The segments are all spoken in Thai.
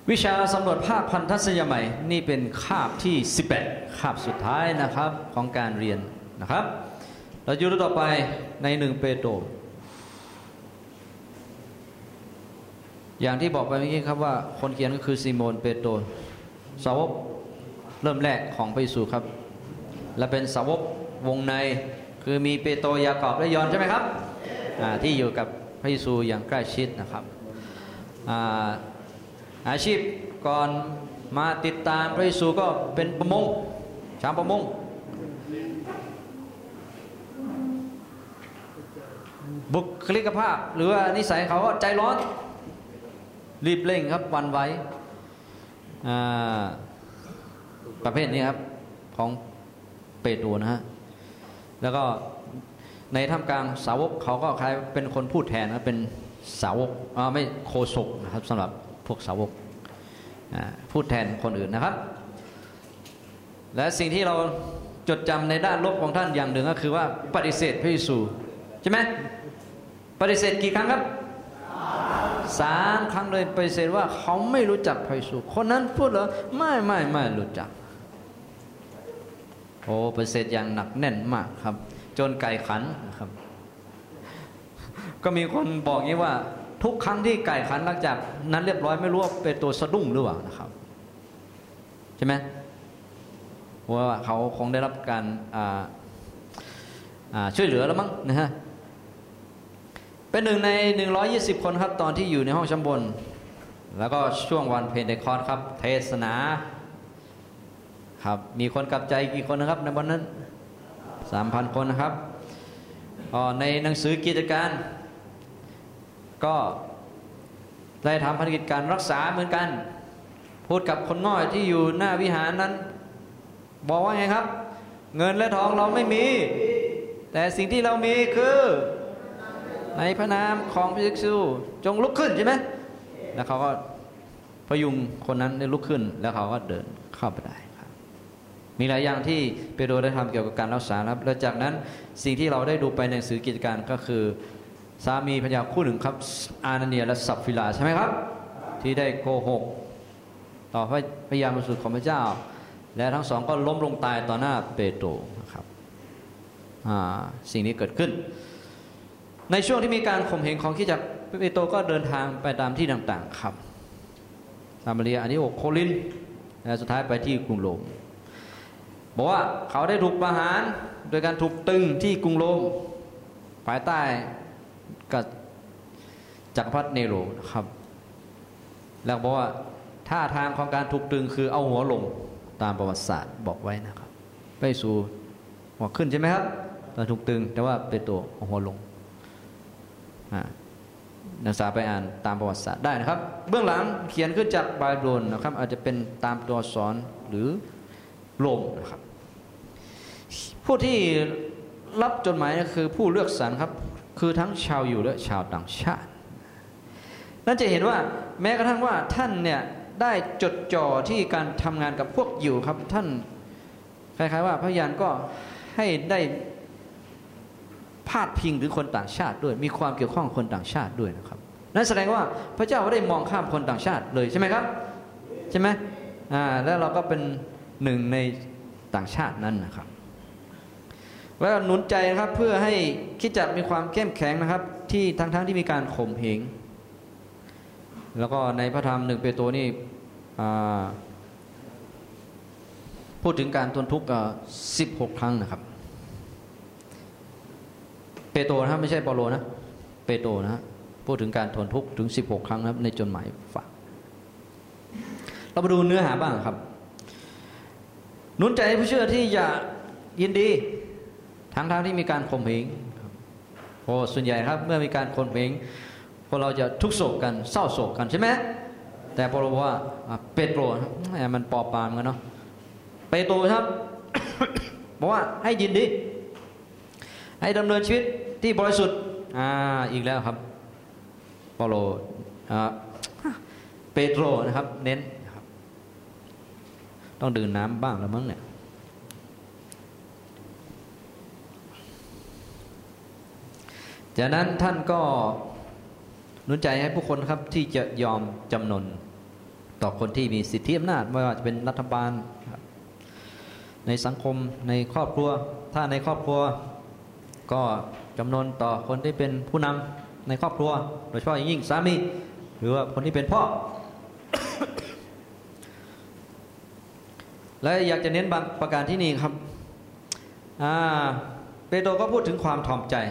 วิชาสำรวจภาคพันธสัญญาใหม่นี่เป็นคาบที่18คาบสุดท้ายนะครับของการเรียนนะครับเราอยู่ต่อไปใน1 เปโตรอย่างที่บอกไปเมื่อกี้ครับว่าคนเขียนก็คือซีโมนเปโตรสาวกเริ่มแรกของพระเยซูครับและเป็นสาวกวงในคือมีเปโตรยากอบและยอห์นใช่ไหมครับที่อยู่กับพระเยซูอย่างใกล้ชิดนะครับอาชีพก่อนมาติดตามพระเยซูก็เป็นประมงชาวประมงบุคลิกภาพหรือว่านิสัยเขาก็ใจร้อนรีบเร่งครับวันไว้ประเภทนี้ครับของเปโตรนะฮะแล้วก็ในท่ามกลางสาวกเขาก็คล้ายเป็นคนพูดแทนนะเป็นสาวกไม่โฆษกนะครับสำหรับพวกสาวกพูดแทนคนอื่นนะครับและสิ่งที่เราจดจำในด้านลบของท่านอย่างหนึ่งก็คือว่าปฏิเสธพระเยซูใช่ไหมปฏิเสธกี่ครั้งครับ3 ครั้งเลยปฏิเสธว่าเขาไม่รู้จักพระเยซูคนนั้นพูดเหรอไม่รู้จักโอ้ปฏิเสธอย่างหนักแน่นมากครับจนไก่ขันนะครับก็มีคนบอกงี้ว่าทุกครั้งที่ไก่ขันหลังจากนั้นเรียบร้อยไม่รู้ว่าเป็นตัวสะดุ้งหรือเปล่านะครับใช่ไหมเพราะว่าเขาคงได้รับการช่วยเหลือแล้วมั้งนะฮะเป็นหนึ่งใน120 คนครับตอนที่อยู่ในห้องชั้นบนแล้วก็ช่วงวันเพนเทคอสต์ครับเทศนาครับมีคนกลับใจกี่คนนะครับในวันนั้น 3,000 คนนะครับในหนังสือกิจการก็ได้ทำภารกิจการรักษาเหมือนกันพูดกับคนง่อยที่อยู่หน้าวิหารนั้นบอกว่าไงครับเงินและทองเราไม่มีแต่สิ่งที่เรามีคือในพระนามของพระเยซูจงลุกขึ้นใช่ไหมแล้วเขาก็พยุงคนนั้นได้ลุกขึ้นแล้วเขาก็เดินเข้าไปได้ครับมีหลายอย่างที่เปโตรได้ทำเกี่ยวกับการรักษาครับและจากนั้นสิ่งที่เราได้ดูไปในหนังสือกิจการก็คือสามีภรรยาคู่หนึ่งครับอานาเนียและสัปฟิลาใช่ไหมครับที่ได้โกหกต่อพระยานบริสุทธิ์ของพระเจ้าและทั้งสองก็ล้มลงตายต่อหน้าเปโตรนะครับสิ่งนี้เกิดขึ้นในช่วงที่มีการข่มเหงของคริสตจักรเปโตรก็เดินทางไปตามที่ต่างๆครับซามาเรียอันที่6โครินธ์และสุดท้ายไปที่กรุงโรมบอกว่าเขาได้ถูกประหารโดยการถูกตึงที่กรุงโรมภายใต้กับจักรพรรดิเนโรนะครับแล้วบอกว่าท่าทางของการถูกตึงคือเอาหัวลงตามประวัติศาสตร์บอกไว้นะครับไปสู่หัวขึ้นใช่ไหมครับตอนถูกตึงแต่ว่าเปโตรเอาหัวลงนักศึกษาไปอ่านตามประวัติศาสตร์ได้นะครับเบื้องหลังเขียนขึ้นจากบาบิโลนนะครับอาจจะเป็นตามตัวอักษรหรือโรมนะครับผู้ที่รับจดหมายคือผู้เลือกสรรครับคือทั้งชาวยิวและชาวต่างชาตินั่นจะเห็นว่าแม้กระทั่งว่าท่านเนี่ยได้จดจ่อที่การทำงานกับพวกยิวครับท่านคล้ายๆว่าพระยานก็ให้ได้พาดพิงถึงคนต่างชาติด้วยมีความเกี่ยวข้องคนต่างชาติด้วยนะครับนั่นแสดงว่าพระเจ้าไม่ได้มองข้ามคนต่างชาติเลยใช่ไหมครับใช่ไหมแล้วเราก็เป็นหนึ่งในต่างชาตินั้นนะครับแล้วหนุนใจนะครับเพื่อให้คริสตจักรมีความเข้มแข็งนะครับที่ทั้งที่มีการข่มเหงแล้วก็ในพระธรรม1 เปโตรนี่พูดถึงการทนทุกข์16 ครั้งนะครับเปโตรนะครับไม่ใช่เปาโลนะเปโตรนะพูดถึงการทนทุกข์ถึง16 ครั้งนะครับในจดหมายฝากเรามาดูเนื้อหาบ้างครับหนุนใจผู้เชื่อที่จะยินดีทั้งที่มีการข่มเหงโอ้ส่วนใหญ่ครับเมื่อมีการข่มเหงพวกเราจะทุกโศกกันเศร้าโศกกันใช่ไหมแต่เปาโลบอกว่าเปโตรมันปอปามกันเนาะเปโตรครับ บอกว่าให้ยินดีให้ดำเนินชีวิตที่บริสุทธิ์อีกแล้วครับเปาโลเปโตรนะครับเน้นครับต้องดื่มน้ำบ้างแล้วมั้งเนี่ยจากนั้นท่านก็หนุนใจให้ผู้คนครับที่จะยอมจำนนต่อคนที่มีสิทธิอำนาจไม่ว่าจะเป็นรัฐบาลในสังคมในครอบครัวถ้าในครอบครัวก็จำนวนต่อคนที่เป็นผู้นำในครอบครัวโดยเฉพาะอย่างยิ่งสามีหรือว่าคนที่เป็นพ่อ และอยากจะเน้นบางประการที่นี่ครับเปโตรก็พูดถึงความถ่อมใจ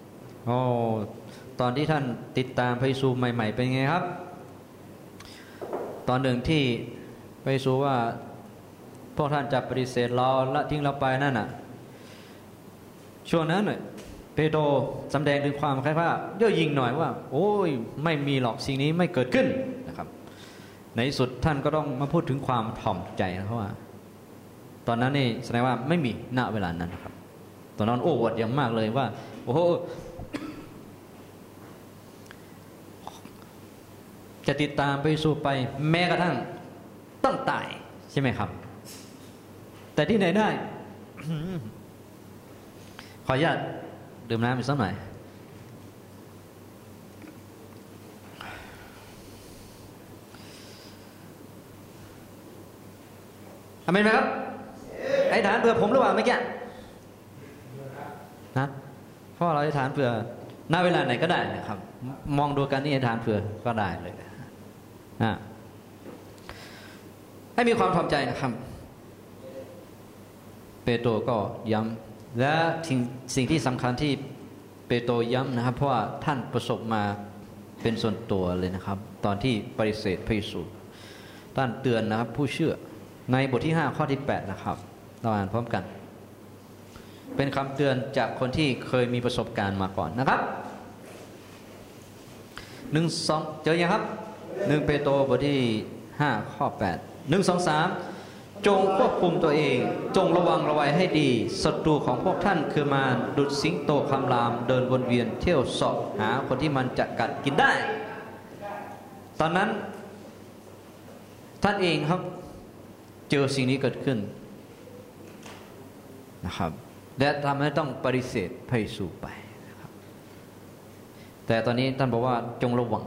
ตอนที่ท่านติดตามพระเยซูใหม่ๆเป็นไงครับตอนหนึ่งที่พระเยซูว่าพวกท่านจะปฏิเสธเราละทิ้งเราไปนั่นน่ะช่วงนั้นเปโตรแสดงถึงความคล้ายว่าเย่อหยิ่งหน่อยว่าโอ้ยไม่มีหรอกสิ่งนี้ไม่เกิดขึ้นนะครับในสุดท่านก็ต้องมาพูดถึงความถ่อมใจนะเพราะว่าตอนนั้นนี่แสดงว่าไม่มีณเวลานั้นนะครับตอนนั้นโอ้อวดอย่างมากเลยว่าโอ้โหจะติดตามพระเยซูไปแม้กระทั่งต้องตายใช่ไหมครับแต่ที่ไหนได้ ขออนุญาตดื่มน้ำอีกสักหน่อยอเมนไหมครับไอ้ฐานเผื่อผมหรือเปล่าเมื่อกี้นะเพราะเราไอ้ฐานเผื่อณเวลาไหนก็ได้นะครับมองดูกันนี่ไอ้ฐานเผื่อก็ได้เลยให้มีความถ่อมใจนะครับเปโตรก็ย้ำและสิ่งที่สำคัญที่เปโตรย้ำนะครับเพราะว่าท่านประสบมาเป็นส่วนตัวเลยนะครับตอนที่ปฏิเสธพระเยซูท่านเตือนนะครับผู้เชื่อในบทที่5ข้อที่8นะครับเราอ่านพร้อมกันเป็นคำเตือนจากคนที่เคยมีประสบการณ์มาก่อนนะครับ1-2เจอยังครับ1เปโตรบทที่5ข้อ8 1-2-3จงควบคุมตัวเองจงระวังระวัยให้ดีศัตรูของพวกท่านคือมารดุจสิงโตคำรามเดินวนเวียนเที่ยวเสาะหาคนที่มันจะกัดกินได้ตอนนั้นท่านเองครับเจอสิ่งนี้เกิดขึ้นนะครับและทำให้ต้องปฏิเสธพระเยซูไปนะครับแต่ตอนนี้ท่านบอกว่าจงระวัง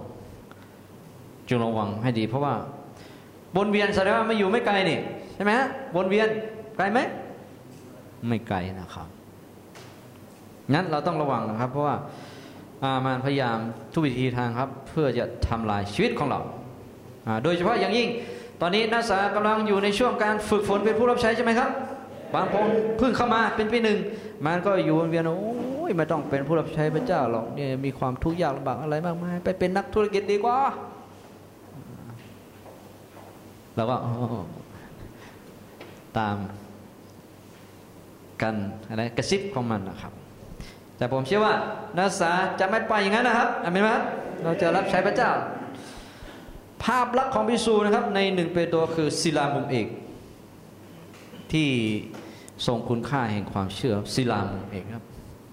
ให้ดีเพราะว่าวนเวียนแสดงว่าไม่อยู่ไม่ไกลนี่ใช่ไหมฮะวนเวียนไกลไหมไม่ไกลนะครับงั้นเราต้องระวังนะครับเพราะว่ามันพยายามทุกวิธีทางครับเพื่อจะทำลายชีวิตของเราโดยเฉพาะอย่างยิ่งตอนนี้นักศึกษากำลังอยู่ในช่วงการฝึกฝนเป็นผู้รับใช้ใช่ไหมครับบางคนเพิ่งเข้ามาเป็นปีหนึ่งมันก็อยู่วนเวียนโอ้ยไม่ต้องเป็นผู้รับใช้พระเจ้าหรอกเนี่ยมีความทุกข์ยากลำบากอะไรมากมายไปเป็นนักธุรกิจดีกว่าแล้วก็ตามกันอะไรกระซิบของมันนะครับแต่ผมเชื่อว่านักศึกษาจะไม่ไปอย่างนั้นนะครับอาเมนไหมครับเราจะรับใช้พระเจ้าภาพลักษณ์ของพระเยซูนะครับใน1เปโตรคือศิลามุมเอกที่ทรงคุณค่าแห่งความเชื่อศิลามุมเอกครับ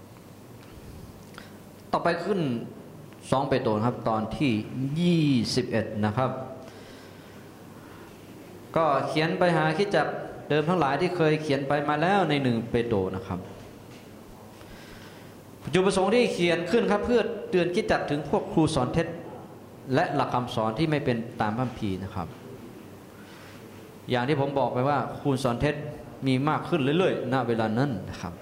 ต่อไปขึ้น2เปโตรครับตอนที่21นะครับก็เขียนไปหาคริสตจักรเดิมทั้งหลายที่เคยเขียนไปมาแล้วใน1เปโตรนะครับจุดประสงค์ที่เขียนขึ้นครับเพื่อเตือนคริสตจักรถึงพวกครูสอนเท็จและหลักคำสอนที่ไม่เป็นตามพระคัมภีร์นะครับอย่างที่ผมบอกไปว่าครูสอนเท็จมีมากขึ้นเรื่อยๆณเวลานั้นนะครับ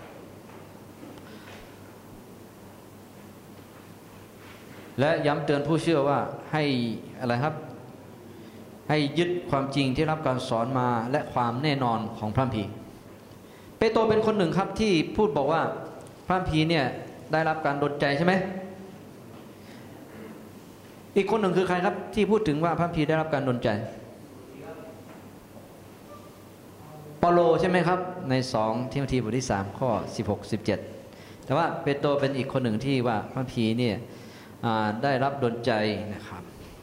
และย้ำเตือนผู้เชื่อว่าให้อะไรครับให้ยึดความจริงที่รับการสอนมาและความแน่นอนของพระคัมภีร์เปโตรเป็นคนหนึ่งครับที่พูดบอกว่าพระคัมภีร์เนี่ยได้รับการดลใจใช่ไหมอีกคนหนึ่งคือใครครับที่พูดถึงว่าพระคัมภีร์ได้รับการดลใจเปาโลใช่ไหมครับใน2ทิโมธีบทที่3ข้อ16-17แต่ว่าเปโตรเป็นอีกคนหนึ่งที่ว่าพระคัมภีร์เนี่ยได้รับดลใจนะครับ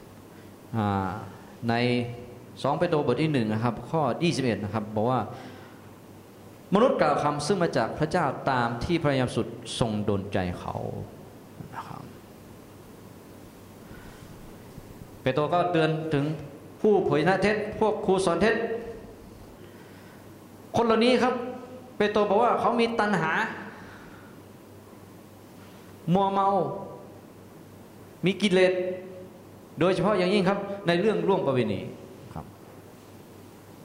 ใน2เปโตรบทที่1นะครับข้อ21นะครับบอกว่ามนุษย์กล่าวคำซึ่งมาจากพระเจ้าตามที่พระยามสุดทรงดลใจเขานะครับเปโตรก็เตือนถึงผู้เผยเท็จพวกครูสอนเท็จคนเหล่านี้ครับเปโตรบอกว่าเขามีตัณหามัวเมามีกิเลสโดยเฉพาะอย่างยิ่งครับในเรื่องล่วงประเวณี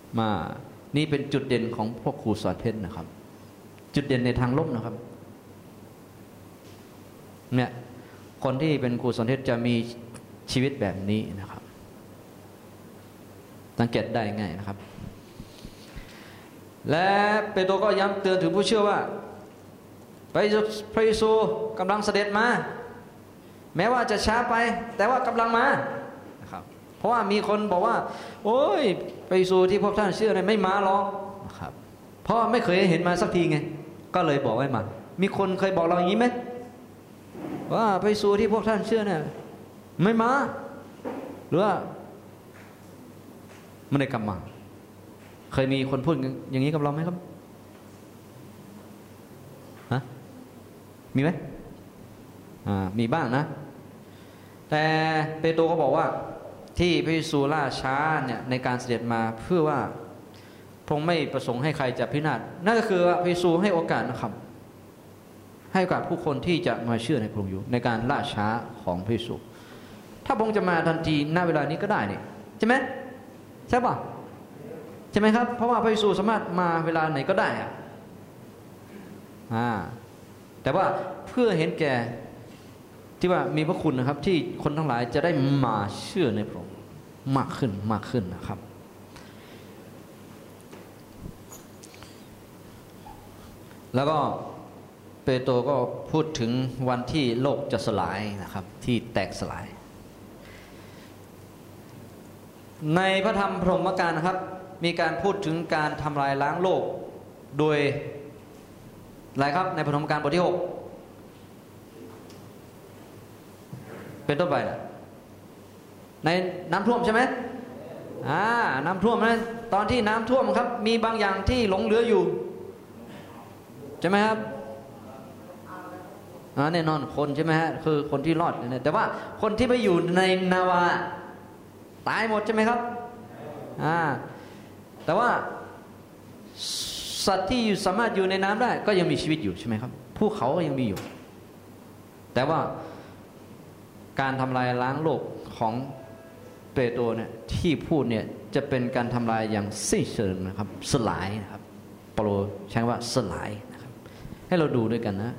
มานี่เป็นจุดเด่นของพวกครูสอนเพชรนะครับจุดเด่นในทางลบนะครับเนี่ยคนที่เป็นครูสอนเพชรจะมีชีวิตแบบนี้นะครับสังเกตได้ง่ายนะครับและเปโตรก็ย้ำเตือนถึงผู้เชื่อว่าพระเยซูกำลังเสด็จมาแม้ว่าจะช้าไปแต่ว่ากำลังมานะครับเพราะว่ามีคนบอกว่าโอ้ยพระเยซูที่พวกท่านเชื่อเนี่ยไม่มาหรอกนะครับเพราะไม่เคยเห็นมาสักทีไงก็เลยบอกให้มามีคนเคยบอกเราอย่างนี้ไหมว่าพระเยซูที่พวกท่านเชื่อเนี่ยไม่มาหรือว่าไม่ได้กลับมาเคยมีคนพูดอย่างนี้กับเราไหมครับฮะมีไหมมีบ้างนะแต่เปโตรก็บอกว่าที่พระเยซูล่าช้าเนี่ยในการเสด็จมาเพื่อว่าพระองค์ไม่ประสงค์ให้ใครจะพินาศนั่นก็คือพระเยซูให้โอกาสนะครับให้โอกาสผู้คนที่จะมาเชื่อในพระองค์อยู่ในการล่าช้าของพระเยซูถ้าพระองค์จะมาทันทีณเวลานี้ก็ได้นี่ใช่ไหมใช่ป่ะใช่ไหมครับเพราะว่าพระเยซูสามารถมาเวลาไหนก็ได้แต่ว่าเพื่อเห็นแก่ที่ว่ามีพระคุณนะครับที่คนทั้งหลายจะได้มาเชื่อในพระองค์มากขึ้นนะครับแล้วก็เปโตรก็พูดถึงวันที่โลกจะสลายนะครับที่แตกสลายในพระธรรมพรหมกาลนะครับมีการพูดถึงการทำลายล้างโลกโดยอะไรครับในพระธรรมกาลบทที่6เป็นต้นไปนะในน้ำท่วมใช่ไหมน้ำท่วมนะตอนที่น้ำท่วมครับมีบางอย่างที่หลงเหลืออยู่ใช่ไหมครับแน่นอนคนใช่ไหมฮะคือคนที่รอดเนี่ยแต่ว่าคนที่ไปอยู่ในนาวาตายหมดใช่ไหมครับแต่ว่าสัตว์ที่สามารถอยู่ในน้ำได้ก็ยังมีชีวิตอยู่ใช่ไหมครับภูเขาก็ยังมีอยู่แต่ว่าการทำลายล้างโลกของเปโตรเนี่ยที่พูดเนี่ยจะเป็นการทำลายอย่างสิ้นเชิงนะครับสลายนะครับเปโตรใช้ว่าสลายนะครับให้เราดูด้วยกันนะ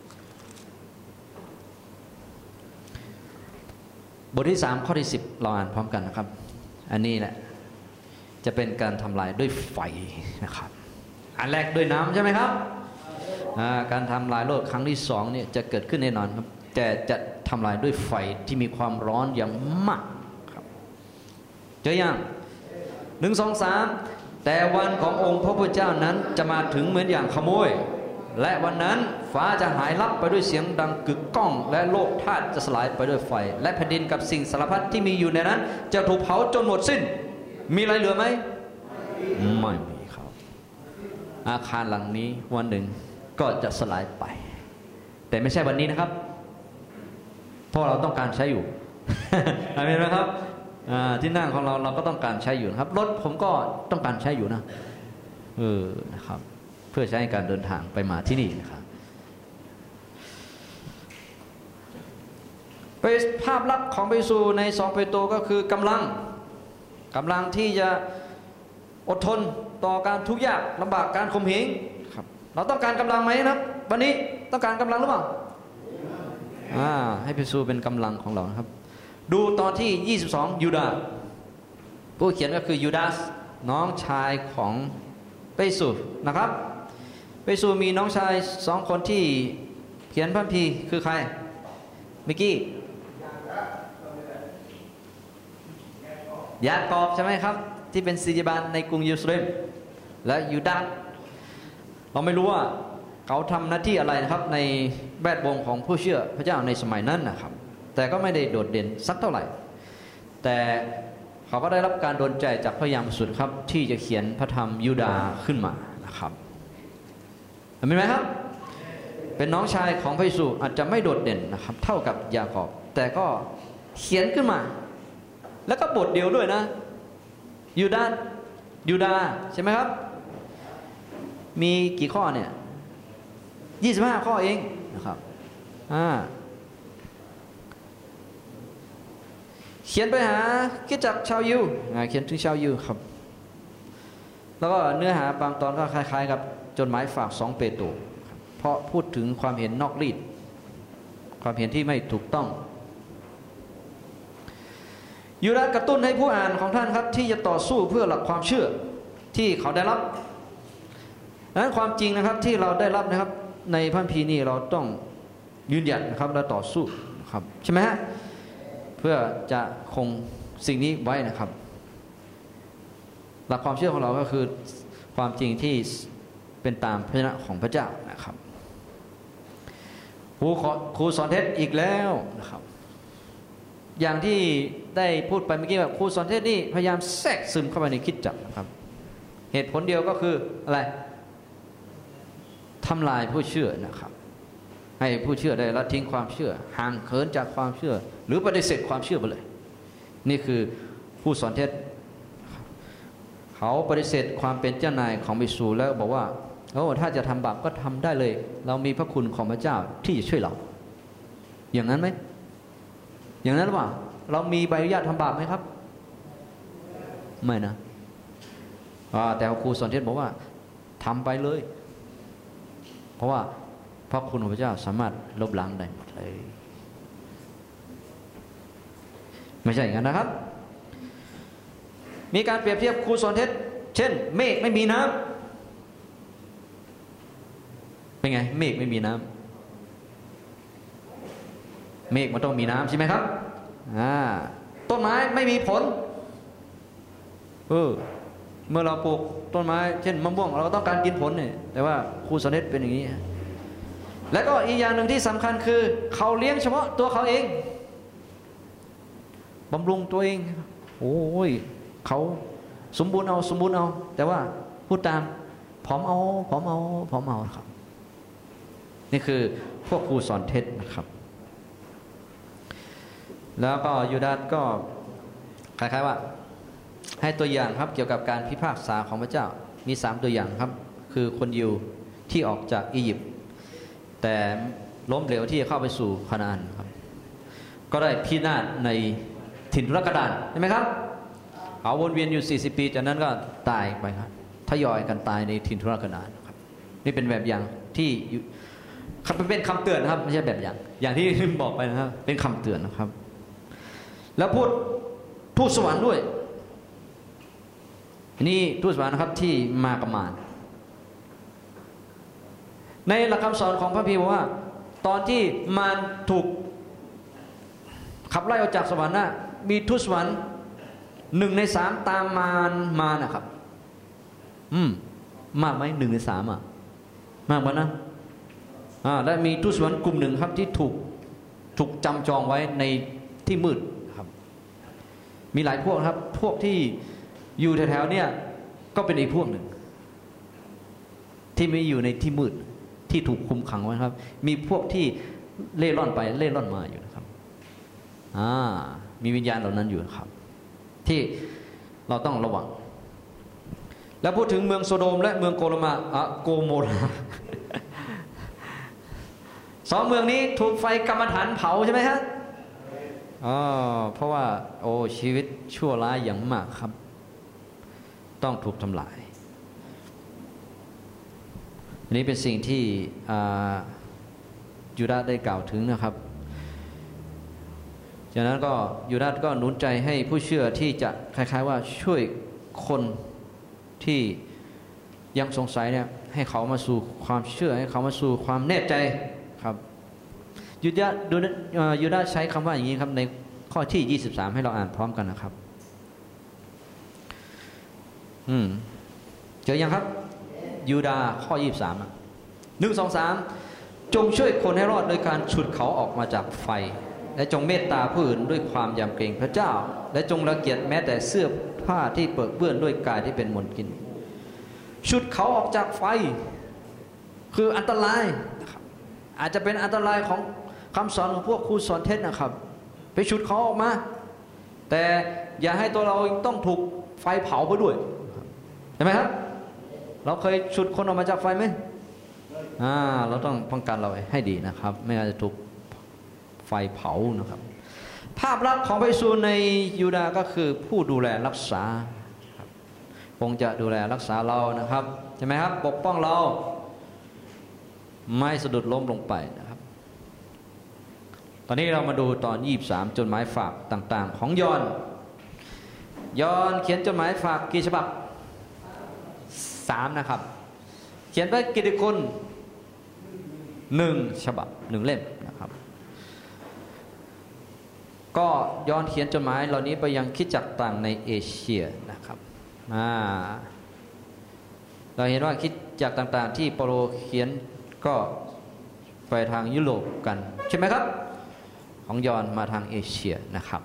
บทที่3ข้อที่10เราอ่านพร้อมกันนะครับอันนี้แหละจะเป็นการทำลายด้วยไฟนะครับอันแรกด้วยน้ำใช่ไหมครับการทำลายโลกครั้งที่2เนี่ยจะเกิดขึ้นแน่นอนครับแต่จะทำลายด้วยไฟที่มีความร้อนอย่างมากครับเจอยัง1 2 3แต่วันขององค์พระผู้เจ้านั้นจะมาถึงเหมือนอย่างขโมยและวันนั้นฟ้าจะหายลับไปด้วยเสียงดังกึกก้องและโลกธาตุจะสลายไปด้วยไฟและแผ่นดินกับสิ่งสารพัดที่มีอยู่ในนั้นจะถูกเผาจนหมดสิ้นมีอะไรเหลือไหมไม่มีครับอาคารหลังนี้วันหนึ่งก็จะสลายไปแต่ไม่ใช่วันนี้นะครับเพราะเราต้องการใช้อยู่ เห็นไหมครับที่นั่งของเราก็ต้องการใช้อยู่นะครับรถผมก็ต้องการใช้อยู่นะนะครับเพื่อใช้ในการเดินทางไปมาที่นี่นะครับเป็นภาพลักษณ์ของพระเยซูใน2 เปโตรก็คือกำลังที่จะอดทนต่อการทุกข์ยากลำบากการข่มเหงครับเราต้องการกำลังไหมนะครับวันนี้ต้องการกำลังหรือเปล่าให้พระเยซูเป็นกำลังของเรานะครับดูตอนที่22ยูดาห์ผู้เขียนก็คือยูดาสน้องชายของพระเยซูนะครับพระเยซูมีน้องชาย2 คนที่เขียนพระคัมภีร์คือใครเมื่อกี้ยากอบใช่ไหมครับที่เป็นศิษยาบาลในกรุงเยรูซาเล็มและยูดาสเราไม่รู้ว่าเขาทำหน้าที่อะไรนะครับในแวดวงของผู้เชื่อพระเจ้าในสมัยนั้นนะครับแต่ก็ไม่ได้โดดเด่นสักเท่าไหร่แต่เขาก็ได้รับการโดนใจจากพระยามสุดครับที่จะเขียนพระธรรมยูดาห์ขึ้นมานะครับเห็นไหมครับเป็นน้องชายของพระเยซูอาจจะไม่โดดเด่นนะครับเท่ากับยากอบแต่ก็เขียนขึ้นมาแล้วก็บทเดียวด้วยนะยูดาห์ใช่ไหมครับมีกี่ข้อเนี่ย25 ข้อเองนะครับเขียนไปหาคริสตจักรชาวยิวเขียนถึงชาวยิวครับแล้วก็เนื้อหาบางตอนก็คล้ายๆกับจดหมายฝาก2 เปโตรเพราะพูดถึงความเห็นนอกรีดความเห็นที่ไม่ถูกต้องยูดาห์กระตุ้นให้ผู้อ่านของท่านครับที่จะต่อสู้เพื่อหลักความเชื่อที่เขาได้รับดังนั้นความจริงนะครับที่เราได้รับนะครับในพระคัมภีร์นี้เราต้องยืนหยัดนะครับและต่อสู้นะครับใช่ไหมฮะเพื่อจะคงสิ่งนี้ไว้นะครับหลักความเชื่อของเราก็คือความจริงที่เป็นตามพระชนะของพระเจ้านะครับครูสอนเทศอีกแล้วนะครับอย่างที่ได้พูดไปเมื่อกี้แบบครูสอนเทศนี่พยายามแทรกซึมเข้าไปในคริสตจักรนะครับเหตุผลเดียวก็คืออะไรทำลายผู้เชื่อนะครับให้ผู้เชื่อได้ละทิ้งความเชื่อห่างเหินจากความเชื่อหรือปฏิเสธความเชื่อไปเลยนี่คือผู้สอนเทศเขาปฏิเสธความเป็นเจ้านายของบิสูแล้วบอกว่าโอ้ถ้าจะทำบาปก็ทำได้เลยเรามีพระคุณของพระเจ้าที่จะช่วยเราอย่างนั้นไหมอย่างนั้นหรือเปล่าเรามีใบอนุญาตทำบาปไหมครับไม่นะแต่ครูสอนเทศบอกว่าทำไปเลยเพราะว่าพระคุณของพระเจ้าสามารถลบล้างได้หมดเลยไม่ใช่อย่างนั้นนะครับมีการเปรียบเทียบครูสอนเทศเช่นเมฆไม่มีน้ำเป็นไงเมฆไม่มีน้ำเมฆมันต้องมีน้ำใช่ไหมครับต้นไม้ไม่มีผลเมื่อเราปลูกต้นไม้เช่นมะม่วงเราก็ต้องการกินผลเนี่ยแต่ว่าครูสอนเทศเป็นอย่างนี้และก็อีกอย่างหนึ่งที่สำคัญคือเขาเลี้ยงเฉพาะตัวเขาเองบำรุงตัวเองโอ้ยเขาสมบูรณ์เอาแต่ว่าพูดตามผอมเอาครับนี่คือพวกครูสอนเทศนะครับแล้วก็ยูดาห์ก็คล้ายๆว่าให้ตัวอย่างครับเกี่ยวกับการพิพากษาของพระเจ้ามี3ตัวอย่างครับคือคนยิวที่ออกจากอียิปต์แต่ล้มเหลวที่จะเข้าไปสู่คานาอันครับก็ได้พินาศในถิ่นทุรกันดารใช่ไหมครับเอาวนเวียนอยู่40 ปีจากนั้นก็ตายไปครับทยอยกันตายในถิ่นทุรกันดารครับนี่เป็นแบบอย่างที่เป็นคำเตือนนะครับไม่ใช่แบบอย่างที่บอกไปนะครับเป็นคำเตือนนะครับแล้วพูดทูตสวรรค์ด้วยนี่ทูตสวรรค์นะครับที่มากับมารในหลักคำสอนของพระพีบอกว่าตอนที่มารถูกขับไล่ออกจากสวรรค์น่ะมีทูตสวรรค์1 ใน 3ตามมารมานะครับมากไหม1 ใน 3มากกว่านะและมีทูตสวรรค์กลุ่มหนึ่งครับที่ถูกจำจองไว้ในที่มืดครับมีหลายพวกครับพวกที่อยู่แถวๆเนี่ยก็เป็นอีกพวกหนึ่งที่ไม่อยู่ในที่มืดที่ถูกคุมขังไว้ครับมีพวกที่เล่ร่อนไปเล่ร่อนมาอยู่นะครับมีวิญญาณเหล่านั้นอยู่ครับที่เราต้องระวังแล้วพูดถึงเมืองโซโดมและเมืองโกโมรา2 เมืองนี้ถูกไฟกรรมฐานเผาใช่ไหมฮะเพราะว่าชีวิตชั่วร้ายอย่างมากครับต้องถูกทำลายอันนี้เป็นสิ่งที่ยูดาห์ได้กล่าวถึงนะครับจากนั้นก็ยูดาห์ก็หนุนใจให้ผู้เชื่อที่จะคล้ายๆว่าช่วยคนที่ยังสงสัยเนี่ยให้เขามาสู่ความเชื่อให้เขามาสู่ความแน่ใจครับยูดาห์ใช้คำว่าอย่างนี้ครับในข้อที่23ให้เราอ่านพร้อมกันนะครับเจอยังครับยูดาห์ข้อ23 1 2 3จงช่วยคนให้รอดโดยการฉุดเขาออกมาจากไฟและจงเมตตาผู้อื่นด้วยความยำเกรงพระเจ้าและจงรังเกียจแม้แต่เสื้อผ้าที่เปื้อนเปื้อนด้วยกายที่เป็นมลทินฉุดเขาออกจากไฟคืออันตรายนะครับอาจจะเป็นอันตรายของคำสอนของพวกครูสอนเทศนะครับไปฉุดเขาออกมาแต่อย่าให้ตัวเราต้องถูกไฟเผาไปด้วยใช่ไหมครับเราเคยฉุดคนออกมาจากไฟไหมเราต้องป้องกันเราให้ดีนะครับไม่งั้นจะถูกไฟเผานะครับภาพลักษณ์ของพระเยซูในยูดาห์ก็คือผู้ดูแลรักษาคงจะดูแลรักษาเรานะครับใช่ไหมครับปกป้องเราไม่สะดุดล้มลงไปนะครับตอนนี้เรามาดูตอน23จดหมายฝากต่างๆของยอห์นเขียนจดหมายฝากกี่ฉบับ3นะครับเขียนไปกิตติคุณ1ฉบับ1เล่มนะครับก็ยอห์นเขียนจดหมายเหล่านี้ไปยังคริสตจักรต่างในเอเชียนะครับเราเห็นว่าคริสตจักรต่างๆที่เปาโลเขียนก็ไปทางยุโรปกันใช่ไหมครับของยอห์นมาทางเอเชียนะครับ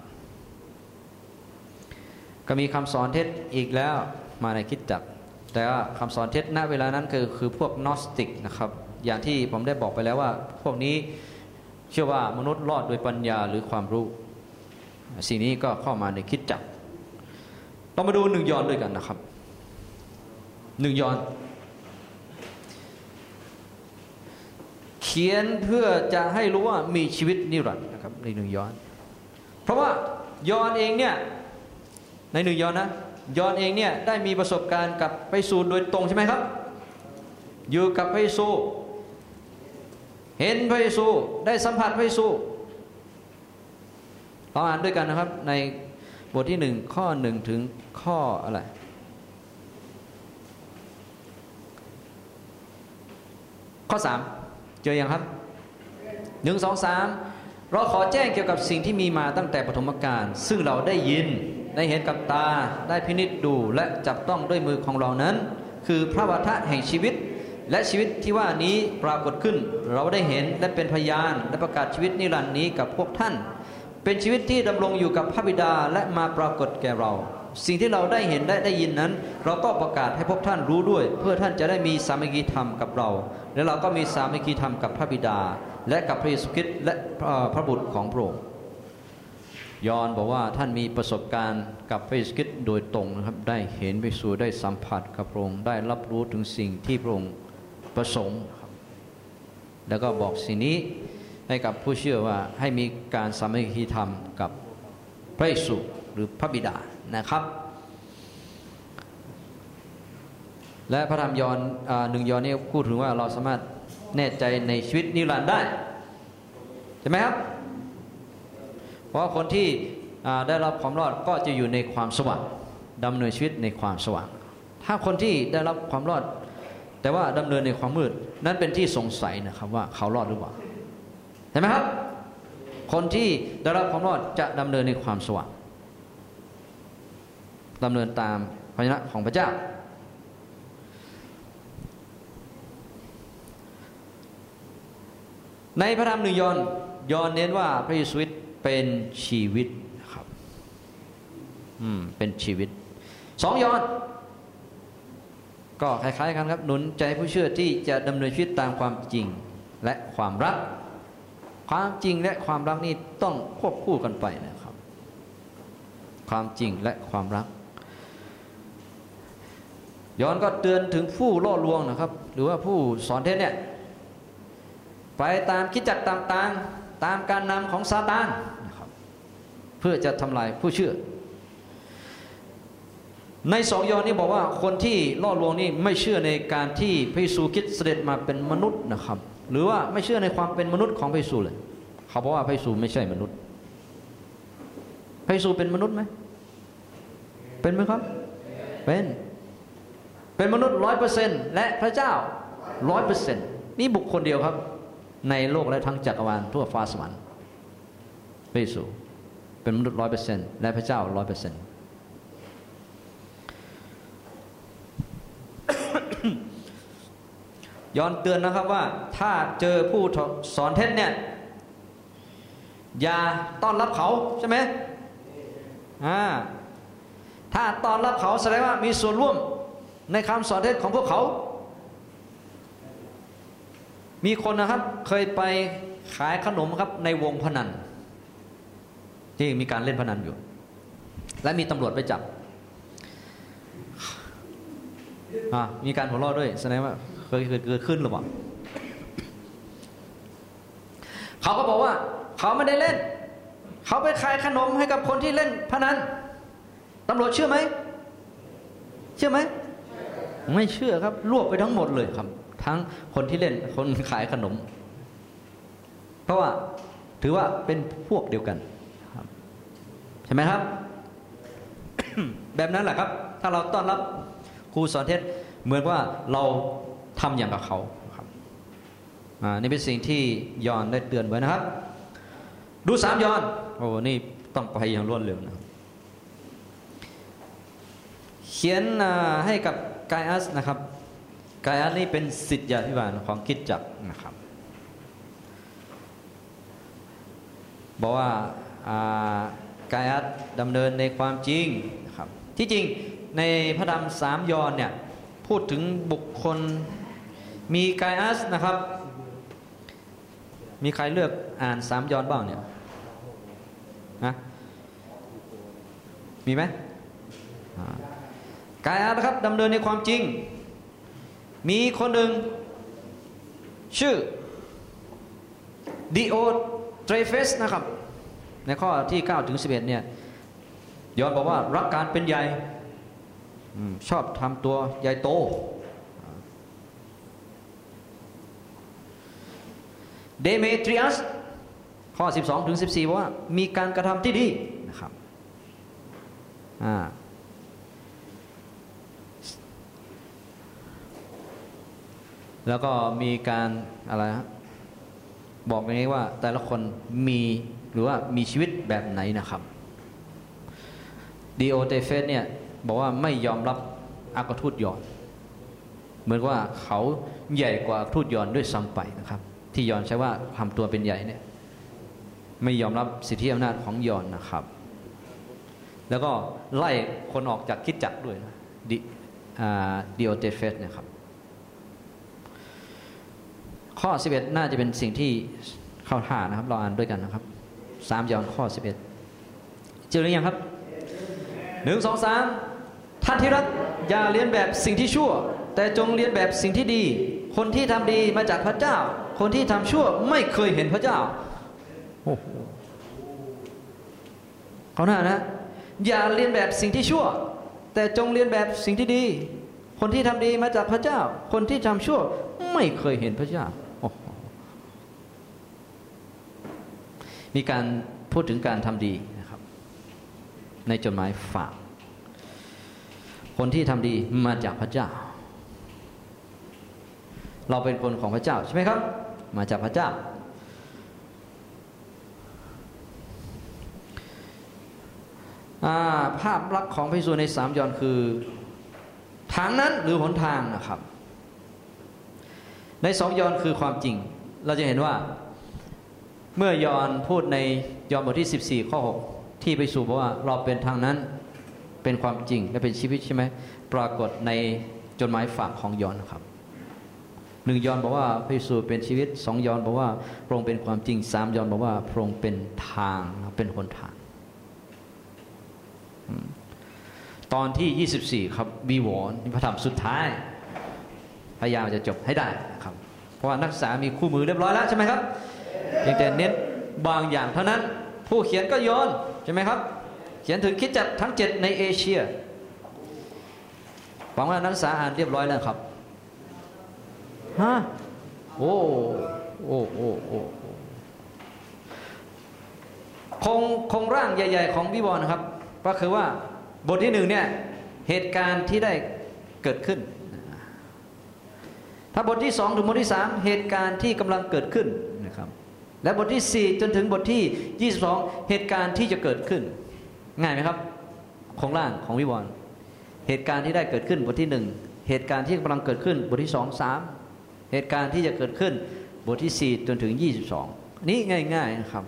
ก็มีคำสอนเท็จอีกแล้วมาในคริสตจักรแต่ว่าคำสอนเท็จณเวลานั้นคือพวกนอสติกนะครับอย่างที่ผมได้บอกไปแล้วว่าพวกนี้เชื่อว่ามนุษย์รอดโดยปัญญาหรือความรู้สิ่งนี้ก็เข้ามาในคริสตจักรเรามาดู1 ยอห์นด้วยกันนะครับ1 ยอห์นเขียนเพื่อจะให้รู้ว่ามีชีวิตนิรันดร์นะครับใน1 ยอห์นเพราะว่ายอห์นเองเนี่ยใน1 ยอห์นนะยอห์นเองเนี่ยได้มีประสบการณ์กับพระเยซูโดยตรงใช่ไหมครับอยู่กับพระเยซูเห็นพระเยซูได้สัมผัสพระเยซูเราอ่านด้วยกันนะครับในบทที่1ข้อ1ถึงข้ออะไรข้อ3เจอยังครับ1 2 3เราขอแจ้งเกี่ยวกับสิ่งที่มีมาตั้งแต่ปฐมกาลซึ่งเราได้ยินได้เห็นกับตาได้พินิจดูและจับต้องด้วยมือของเรานั้นคือพระวาทะแห่งชีวิตและชีวิตที่ว่านี้ปรากฏขึ้นเราได้เห็นและเป็นพยานและประกาศชีวิตนิรันดร์นี้กับพวกท่านเป็นชีวิตที่ดำรงอยู่กับพระบิดาและมาปรากฏแก่เราสิ่งที่เราได้เห็นและได้ยินนั้นเราก็ประกาศให้พวกท่านรู้ด้วยเพื่อท่านจะได้มีสามัคคีธรรมกับเราและเราก็มีสามัคคีธรรมกับพระบิดาและกับพระเยซูคริสต์และพระบุตรของพระองค์ยอห์นบอกว่าท่านมีประสบการณ์กับพระเยซูคริสต์โดยตรงนะครับได้เห็นพระเยซูได้สัมผัสกับพระองค์ได้รับรู้ถึงสิ่งที่พระองค์ประสงค์แล้วก็บอกสิ่งนี้ให้กับผู้เชื่อว่าให้มีการสามัคคีธรรมกับพระเยซูหรือพระบิดานะครับและพระธรรมยอห์น1 ยอห์นนี้พูดถึงว่าเราสามารถแน่ใจในชีวิตนิรันดร์ได้ใช่ไหมครับเพราะคนที่ได้รับความรอดก็จะอยู่ในความสว่างดำเนินชีวิตในความสว่างถ้าคนที่ได้รับความรอดแต่ว่าดำเนินในความมืดนั้นเป็นที่สงสัยนะครับว่าเขารอดหรือเปล่าเห็นไหมครับคนที่ได้รับความรอดจะดำเนินในความสว่างดำเนินตามพระวจนะของพระเจ้าในพระธรรม1 ยอห์นเน้นว่าพระเยซูเป็นชีวิตครับเป็นชีวิต2 ยอห์นก็คล้ายๆกันครับหนุนใจผู้เชื่อที่จะดำเนินชีวิตตามความจริงและความรักความจริงและความรักนี่ต้องควบคู่กันไปนะครับความจริงและความรักยอห์นก็เตือนถึงผู้ล่อลวงนะครับหรือว่าผู้สอนเท็จเนี่ยไปตามคริสตจักรต่างๆตามการนำของซาตานนะครับเพื่อจะทำลายผู้เชื่อใน2 ยอห์นนี้บอกว่าคนที่ล่อลวงนี่ไม่เชื่อในการที่พระเยซูคริสต์เสด็จมาเป็นมนุษย์นะครับหรือว่าไม่เชื่อในความเป็นมนุษย์ของพระเยซูเลยเขาบอกว่าพระเยซูไม่ใช่มนุษย์พระเยซูเป็นมนุษย์ไหมเป็นไหมครับเป็นมนุษย์ 100% และพระเจ้า 100% นี่บุคคลเดียวครับในโลกและทั้งจักรวาลทั่วฟ้าสวรรค์พระเยซูเป็นมนุษย์ 100% และพระเจ้า 100%ยอห์นเตือนนะครับว่าถ้าเจอผู้สอนเท็จเนี่ยอย่าต้อนรับเขาใช่ไหมถ้าต้อนรับเขาแสดงว่ามีส่วนร่วมในคำสอนเท็จของพวกเขามีคนนะครับเคยไปขายขนมครับในวงพนันที่มีการเล่นพนันอยู่และมีตำรวจไปจับมีการหัวเราะด้วยแสดงว่าเคยเกิดขึ้นหรือเปล่าเขาก็บอกว่าเขาไม่ได้เล่นเขาไปขายขนมให้กับคนที่เล่นพนันตำรวจเชื่อไหมเชื่อไหมไม่เชื่อครับรวบไปทั้งหมดเลยครับทั้งคนที่เล่นคนขายขนมเพราะว่าถือว่าเป็นพวกเดียวกันครับใช่ไหมครับ แบบนั้นแหละครับถ้าเราต้อนรับครูสอนเทศเหมือนว่าเราทำอย่างกับเขาครับนี่เป็นสิ่งที่ยอห์นได้เตือนไว้นะครับดู3 ยอห์นโอ้นี่ต้องไปอย่างรวดเร็วนะเขียนให้กับกายอัสนะครับกายอัสนี่เป็นศิษยาภิบาลของคริสตจักรนะครับบอกว่ากายอัสดำเนินในความจริงนะครับที่จริงในพระธรรม3 ยอห์นเนี่ยพูดถึงบุคคลมีกายอัสนะครับมีใครเลือกอ่าน3 ยอห์นบ้างเนี่ยนะมีไหมกายอัสนะครับดำเนินในความจริงมีคนหนึ่งชื่อดิโอเทรเฟสนะครับในข้อที่9 ถึง 11เนี่ยยอห์นบอกว่ารักการเป็นใหญ่ชอบทำตัวใหญ่โตเดเมทริอัสข้อ12 ถึง 14บอกว่ามีการกระทำที่ดีนะครับแล้วก็มีการอะไรฮะบอกอย่างนี้ว่าแต่ละคนมีหรือว่ามีชีวิตแบบไหนนะครับดิโอเทเฟสเนี่ยบอกว่าไม่ยอมรับอัครทูตยอห์นเหมือนว่าเขาใหญ่กว่าอัครทูตยอห์นด้วยซ้ำไปนะครับที่ยอห์นใช้ว่าทำตัวเป็นใหญ่เนี่ยไม่ยอมรับสิทธิอำนาจของยอห์นนะครับแล้วก็ไล่คนออกจากคริสตจักรด้วยนะดิโอเทเฟสเนี่ยครับข้อ11น่าจะเป็นสิ่งที่เข้าท่านะครับเราอ่านด้วยกันนะครับ3 ยอห์นข้อ11เจอหรือยังครับ1 2 3ท่านที่รักอย่าเลียนแบบสิ่งที่ชั่วแต่จงเลียนแบบสิ่งที่ดีคนที่ทำดีมาจากพระเจ้าคนที่ทำชั่วไม่เคยเห็นพระเจ้าโอ้โหเขาหน้านะอย่าเลียนแบบสิ่งที่ชั่วแต่จงเลียนแบบสิ่งที่ดีคนที่ทำดีมาจากพระเจ้าคนที่ทำชั่วไม่เคยเห็นพระเจ้ามีการพูดถึงการทำดีนะครับในจดหมายฝากคนที่ทำดีมาจากพระเจ้าเราเป็นคนของพระเจ้าใช่ไหมครับมาจากพระเจ้าภาพลักษณ์ของพระเยซูใน3 ยอห์นคือทางนั้นหรือหนทางนะครับใน2 ยอห์นคือความจริงเราจะเห็นว่าเมื่อยอห์นพูดในยอห์นบทที่14ข้อ6ที่พระเยซูบอกว่าเราเป็นทางนั้นเป็นความจริงและเป็นชีวิตใช่ไหมปรากฏในจดหมายฝากของยอห์นครับ1 ยอห์นบอกว่าพระเยซูเป็นชีวิต2 ยอห์นบอกว่าพระองค์เป็นความจริง3 ยอห์นบอกว่าพระองค์เป็นทางเป็นหนทางตอนที่24ครับวีวอนพระธรรมสุดท้ายพยายามจะจบให้ได้ครับเพราะว่านักศึกษามีคู่มือเรียบร้อยแล้วใช่ไหมครับเพียงแต่เน้นบางอย่างเท่านั้นผู้เขียนก็ยอห์นใช่ไหมครับเขียนถึงคริสตจักรทั้ง7ในเอเชียหวังว่านักศึกษาอ่านเรียบร้อยแล้วครับฮะโอ้คงร่างใหญ่ๆของวิวรณ์นะครับก็คือว่าบทที่1เนี่ยเหตุการณ์ที่ได้เกิดขึ้นถ้าบทที่2ถึงบทที่3เหตุการณ์ที่กำลังเกิดขึ้นนะครับและบทที่4จนถึงบทที่22เหตุการณ์ที่จะเกิดขึ้นง่ายไหมครับโครงร่างของวิวรณ์เหตุการณ์ที่ได้เกิดขึ้นบทที่1เหตุการณ์ที่กำลังเกิดขึ้นบทที่2 3เหตุการณ์ที่จะเกิดขึ้นบทที่4จนถึง22นี่ง่ายๆนะครับ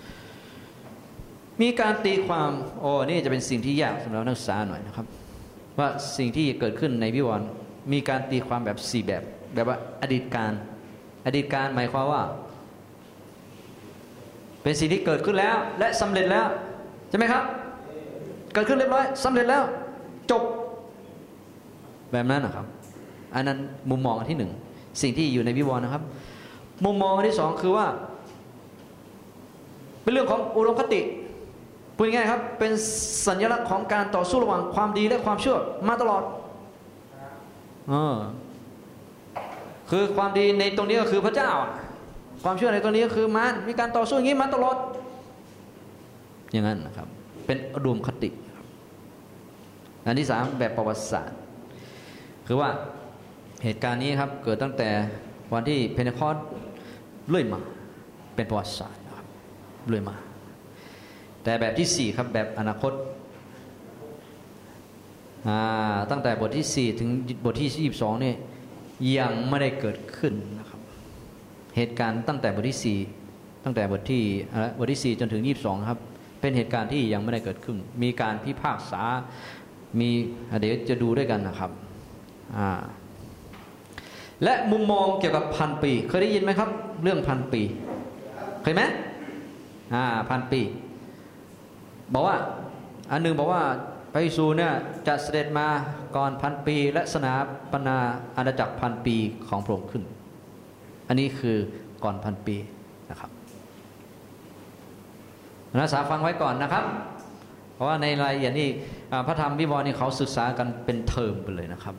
มีการตีความนี่จะเป็นสิ่งที่ยากสำหรับนักศึกษาหน่อยนะครับว่าสิ่งที่เกิดขึ้นในวิวรณ์มีการตีความแบบ4แบบว่าอดีตการหมายความว่าเป็นสิ่งที่เกิดขึ้นแล้วและสำเร็จแล้วใช่ไหมครับเกิดขึ้นเรียบร้อยสำเร็จแล้วจบแบบนั้นนะครับอันนั้นมุมมองที่1สิ่งที่อยู่ในวิวรณ์นะครับมุมมองที่2คือว่าเป็นเรื่องของอุดมคติพูดง่ายๆครับเป็นสัญลักษณ์ของการต่อสู้ระหว่างความดีและความชั่วมาตลอดคือความดีในตรงนี้ก็คือพระเจ้าความเชื่อในตรงนี้ก็คือมันมีการต่อสู้อย่างนี้มาตลอดอย่างนั้นนะครับเป็นอุดมคติอันที่3แบบประวัติศาสตร์คือว่าเหตุการณ์นี้ครับเกิดตั้งแต่วันที่เพนเทคอสต์เรื่อยมาเป็นประวัติศาสตร์นะครับเรื่อยมาแต่แบบที่4ครับแบบอนาคตตั้งแต่บทที่4ถึงบทที่22เนี่ยยังไม่ได้เกิดขึ้นนะครับเหตุการณ์ตั้งแต่บทที่4ตั้งแต่บทที่4จนถึง22ครับเป็นเหตุการณ์ที่ยังไม่ได้เกิดขึ้นมีการพิพากษามีเดี๋ยวจะดูด้วยกันนะครับและมุมมองเกี่ยวกับพันปีเคยได้ยินไหมครับเรื่องพันปีเคยไหมพันปีบอกว่าอันนึงบอกว่าพระเยซูเนี่ยจะเสด็จมาก่อนพันปีและสถาปนาอาณาจักรพันปีของพระองค์ขึ้นอันนี้คือก่อนพันปีนะครับนักศึกษาฟังไว้ก่อนนะครับเพราะว่าในรายละเอียดนี่พระธรรมวิวรณ์นี่เขาศึกษากันเป็นเทอมไปเลยนะครับ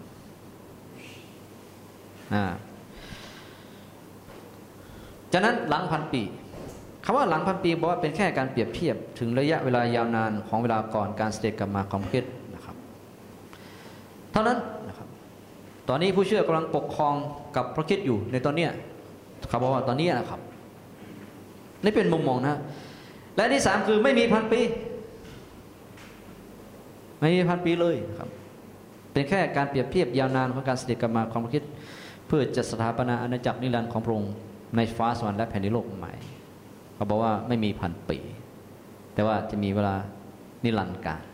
จากนั้นหลังพันปีคำว่าหลังพันปีบอกว่าเป็นแค่การเปรียบเทียบถึงระยะเวลายาวนานของเวลาก่อนการเสด็จกลับมาของพระคริสต์นะครับเท่านั้นนะครับตอนนี้ผู้เชื่อกำลังปกครองกับพระคริสต์อยู่ในตอนนี้เขาบอกว่าตอนนี้นะครับนี่เป็นมุมมองนะและที่3คือไม่มีพันปีไม่มีพันปีเลยครับเป็นแค่การเปรียบเทียบยาวนานของการเสด็จกลับมาของพระคริสต์เพื่อจะสถาปนาอาณาจักรนิรันดร์ของพระองค์ในฟ้าสวรรค์และแผ่นดินโลกใหม่เขาบอกว่าไม่มีพันปีแต่ว่าจะมีเวลานิรันดร์กาล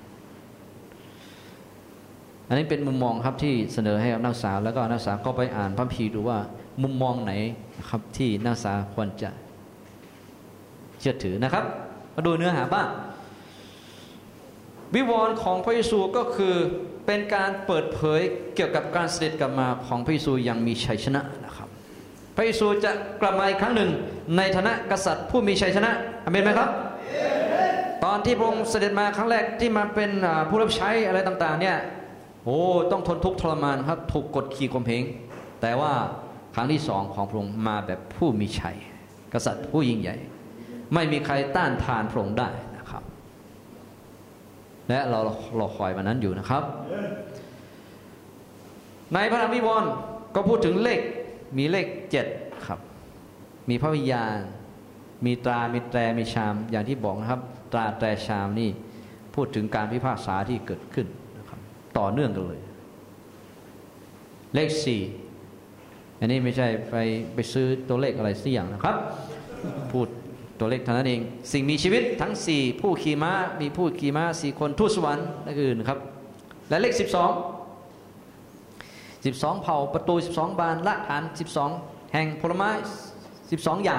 อันนี้เป็นมุมมองครับที่เสนอให้กับนักศึกษาแล้วก็นักศึกษาก็ไปอ่านพระคัมภีร์ดูว่ามุมมองไหนครับที่นักศึกษาควรจะเชื่อถือนะครับมาดูเนื้อหาบ้างวิวรณ์ของพระเยซูก็คือเป็นการเปิดเผยเกี่ยวกับการเสด็จกลับมาของพระเยซูอย่างมีชัยชนะนะครับพระเยซูจะกลับมาอีกครั้งหนึ่งในฐานะกษัตริย์ผู้มีชัยชนะอาเมนไหมครับตอนที่พระองค์เสด็จมาครั้งแรกที่มาเป็นผู้รับใช้อะไรต่างๆเนี่ยต้องทนทุกข์ทรมานครับถูกกดขี่ข่มเหงแต่ว่าครั้งที่2ของพระองค์มาแบบผู้มีชัยกษัตริย์ผู้ยิ่งใหญ่ไม่มีใครต้านทานพระองค์ได้นะครับและเรารอคอยวันนั้นอยู่นะครับในพระธรรมวิวรณ์ก็พูดถึงเลขมีเลข7ครับมีพระวิญญาณมีตรามีแตรมีชามอย่างที่บอกนะครับตราแตรชามนี่พูดถึงการพิพากษาที่เกิดขึ้นนะครับต่อเนื่องกันเลยเลข4อันนี้ไม่ใช่ไปซื้อตัวเลขอะไรสักอย่างนะครับพูดตัวเลขเท่านั้นเองสิ่งมีชีวิตทั้ง4ผู้ขี่ม้ามีผู้ขี่ม้า4คนทูตสวรรค์นั่นคือนะครับและเลข12เผ่าประตู12บานรากฐาน12แห่งผลไม้12อย่าง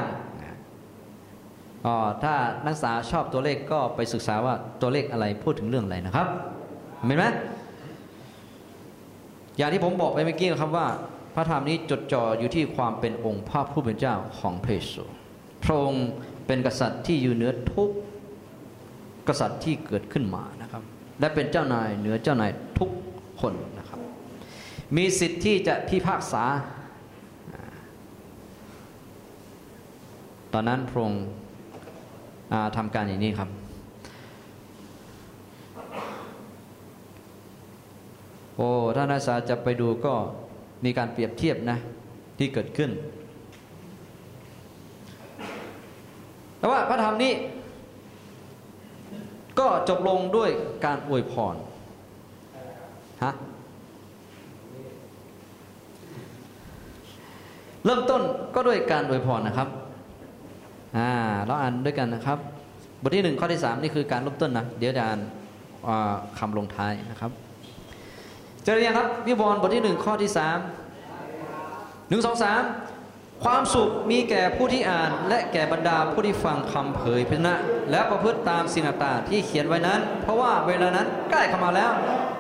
ถ้านักศึกษาชอบตัวเลขก็ไปศึกษาว่าตัวเลขอะไรพูดถึงเรื่องอะไรนะครับเห็นไหมอย่างที่ผมบอกไปเมื่อกี้ครับว่าพระธรรมนี้จดจ่ออยู่ที่ความเป็นองค์พระผู้เป็นเจ้าของพระเยซูพระองค์เป็นกษัตริย์ที่อยู่เหนือทุกกษัตริย์ที่เกิดขึ้นมานะครับและเป็นเจ้านายเหนือเจ้านายทุกคนนะครับมีสิทธิ์ที่จะพิพากษาตอนนั้นพระองค์ทำการอย่างนี้ครับถ้านักศึกษาจะไปดูก็มีการเปรียบเทียบนะที่เกิดขึ้นแต่ว่าพระธรรมนี้ก็จบลงด้วยการอวยพรเริ่มต้นก็ด้วยการอวยพรนะครับเราอ่านด้วยกันนะครับบทที่1ข้อที่3นี่คือการเริ่มต้นนะเดี๋ยวจะอ่านคำลงท้ายนะครับเจอหรือยังครับวิวรณ์บทที่1ข้อที่3 1 2 3ความสุขมีแก่ผู้ที่อ่านและแก่บรรดาผู้ที่ฟังคำเผยพระชนะและประพฤติตามสิ่งต่างๆที่เขียนไว้นั้นเพราะว่าเวลานั้นใกล้เข้ามาแล้ว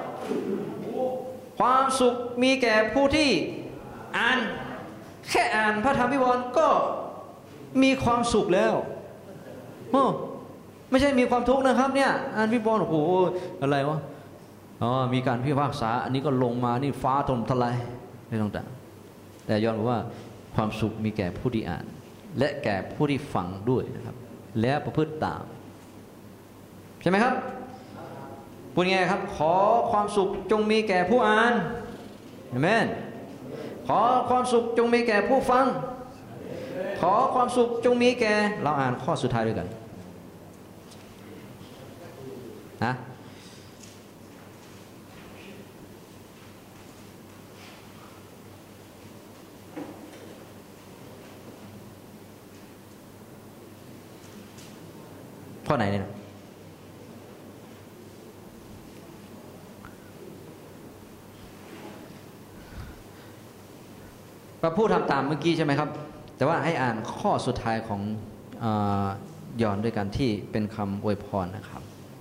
ความสุขมีแก่ผู้ที่อ่านแค่อ่านพระธรรมวิวรณ์ก็มีความสุขแล้วไม่ใช่มีความทุกข์นะครับเนี่ยอ่านวิวรณ์โอ้โหอะไรวะมีการพิพากษาอันนี้ก็ลงมานี่ฟ้าถล่มทลายไม่ต้องต่างแต่ยอห์นบอกว่าความสุขมีแก่ผู้ที่อ่านและแก่ผู้ที่ฟังด้วยนะครับและประพฤติตามใช่ไหมครับพูดง่ายครับขอความสุขจงมีแก่ผู้อ่านอาเมนขอความสุขจงมีแก่ผู้ฟังขอความสุขจงมีแก่เราอ่านข้อสุดท้ายด้วยกันนะข้อไหนเนี่ยเราพูดทำตามเมื่อกี้ใช่ไหมครับแต่ว่าให้อ่านข้อสุดท้ายของยอห์นด้วยกันที่เป็นคำอวยพรนะครับ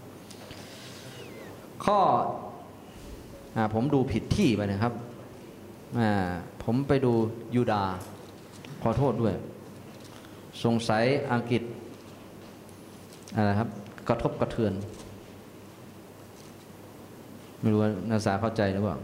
ข้อผมดูผิดที่ไปนะครับผมไปดูยูดาห์ขอโทษด้วยสงสัยอังกฤษอะไรครับกระทบกระเทือนไม่รู้ว่านักศึกษาเข้าใจหรือเปล่า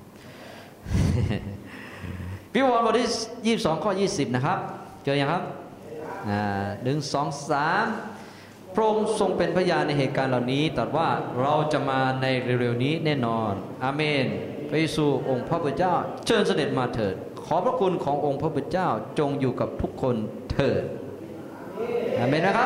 พิวรณ์บทที่22ข้อ20นะครับเจอยังครับ1 2 3พระองค์ทรงเป็นพยานในเหตุการณ์เหล่านี้ตรัสว่าเราจะมาในเร็วๆนี้แน่นอนอาเมนพระเยซูองค์พระผู้เป็นเจ้าเชิญเสด็จมาเถิดขอพระคุณขององค์พระผู้เป็นเจ้าจงอยู่กับทุกคนเถิดอาเมนนะครับ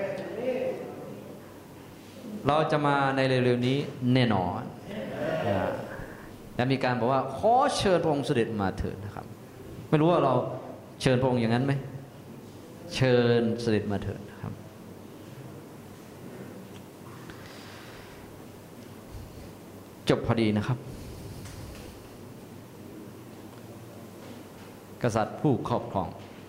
เราจะมาในเร็วๆนี้แน่นอนและมีการบอกว่าขอเชิญพระองค์เสด็จมาเถิดนะครับไม่รู้ว่าเราเชิญพระองค์อย่างนั้นไหมเชิญเสด็จมาเถิดนะครับจบพอดีนะครับกษัตริย์ผู้ครอบครอง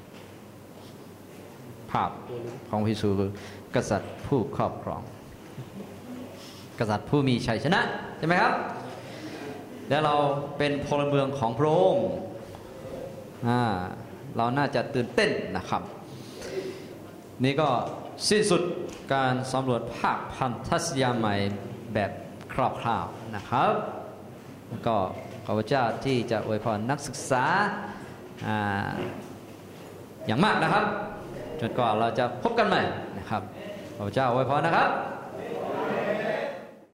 ภาพของพระเยซูคือกษัตริย์ผู้ครอบครองกษัตริย์ผู้มีชัยชนะใช่ไหมครับและเราเป็นพลเมืองของพระองค์เราน่าจะตื่นเต้นนะครับนี่ก็สิ้นสุดการสำรวจภาคพันธสัญญาใหม่แบบคร่าวๆนะครับแล้วก็ขอพระเจ้าที่จะอวยพรนักศึกษาอย่างมากนะครับจนกว่าเราจะพบกันใหม่นะครับขอพระเจ้าอวยพรนะครับ